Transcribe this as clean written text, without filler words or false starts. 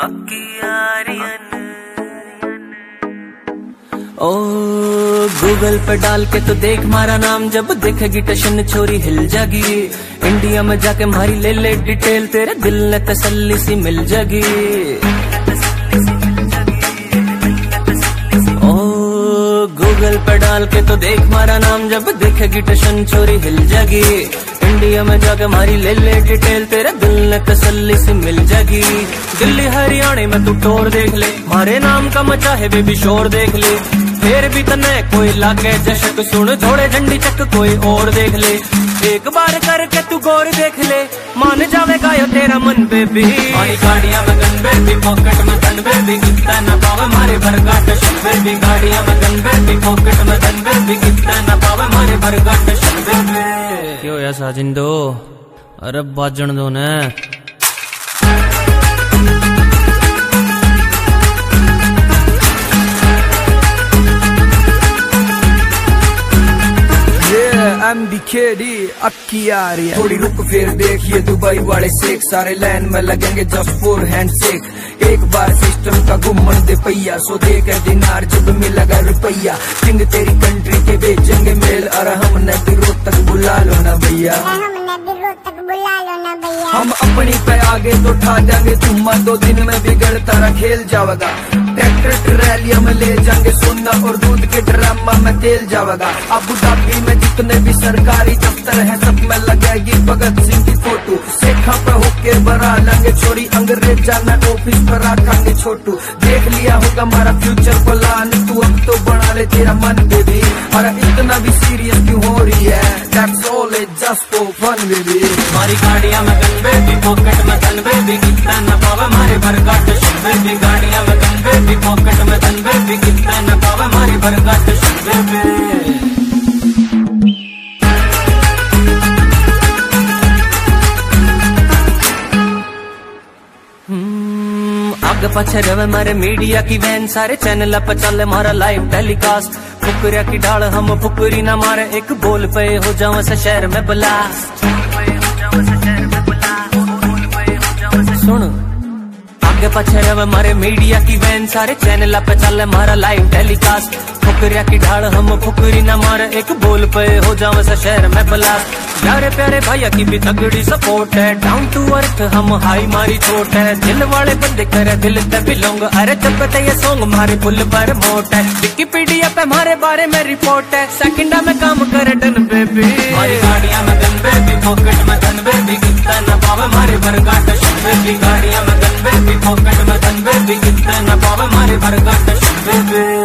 ओ Google पे डाल के तो देख मारा नाम, जब देखेगी टशन छोरी हिल जागी। इंडिया में जाके मारी ले ले डिटेल, तेरे दिल ने तसल्ली सी मिल जागी। ओ गूगल पे डाल के तो देख मारा नाम, जब देखेगी टशन छोरी हिल जागी। इंडिया में जाके मारी ले ले डिटेल, तेरे दिल ने तसल्ली से मिल जागी। दिल्ली हरियाणा में तू टोर देख ले, मारे नाम का मचा है बेबी शोर देख ले। फिर भी तने कोई लागे जशक, सुन थोड़े झंडी चक कोई और देख ले। एक बार करके तू गौर देख ले, मान जावेगा यो तेरा मन बेबी। हमारी गाड़ियां में गन बेबी, पॉकेट में धन बेबी, कितना न पावे मारे भरगाट शन बेबी। गाड़ियां में गन बेबी, पॉकेट में धन बेबी, कितना न पावे मारे भरगाट शन बेबी। क्यों ऐसा जिंदो, अरे बाजन दो ने। MBKD अक्की आ रही है। थोड़ी रुक फिर देखिए दुबई वाले शेख, सारे लाइन में लगेंगे जस्ट फॉर हैंडशेक। एक बार सिस्टम का घुमन दे पैया, सो देकर दिनार जब मिलेगा रुपया। किंग तेरी कंट्री के बेचेंगे मेल, और हमने दिलों तक बुला लो ना भैया। हम अपनी पे आगे तो ठा जाएंगे, तुम 2 दिन में बिगड़ता रहा खेल जाएगा। ट्रैक्टर ट्रैलिया में ले जाएंगे सोना, और दूध के ड्रामा में तेल जाएगा। अबू धाबी में जितने भी सरकारी दफ्तर है, सब में लगेगी भगत सिंह की फोटो। शेखा पे होके बरा लेंगे छोरी, अंग्रेज जाना ऑफिस पर रखेंगे छोटू। देख लिया होगा हमारा फ्यूचर प्लान, तू अब तो बना ले तेरा मन बेबी। और इतना भी सीरियस क्यों हो रही है, that's all it just for fun baby. हमारी गाड़ियां में गन बेबी, पॉकेट में धन बेबी, कितना न पावे मारे भरगाट शन बेबी। गाड़ियां में गन बेबी, पॉकेट में धन बेबी, कितना न पावे मारे भरगाट शन बेबी। आगे पीछे रवे मारे मीडिया की वैन, सारे चैनल पर चले मारा लाइव टेलीकास्ट। फुकरिया की ढाल हम फुकरी ना मारे, एक बोल पे हो जाओ से शहर में ब्लास्ट। सुन आगे पीछे रवे मारे मीडिया की वैन, सारे चैनल पे चले मारा लाइव टेलीकास्ट। फुकरिया की ढाल हम फुकरी ना मारे, एक बोल पे हो जाओ से शहर में ब्लास्ट। प्यारे प्यारे भैया की भी तगड़ी सपोर्ट है, डाउन टू अर्थ हम हाई मारी छोट है। दिल वाले बंदे करे दिल पे बिलोंग, अरे जब ये सॉन्ग मारे फुल पर मोट है। विकिपीडिया पे हमारे बारे में रिपोर्ट है, सेकंडा में काम करे डन बेबी। हमारी गाड़ियां में गन बेबी, पॉकेट में धन बेबी, कितना न पावे मारे भरगाट शन बेबी। गाड़ियां में गन बेबी, पॉकेट में धन बेबी, कितना न पावे मारे भरगाट शन बेबी।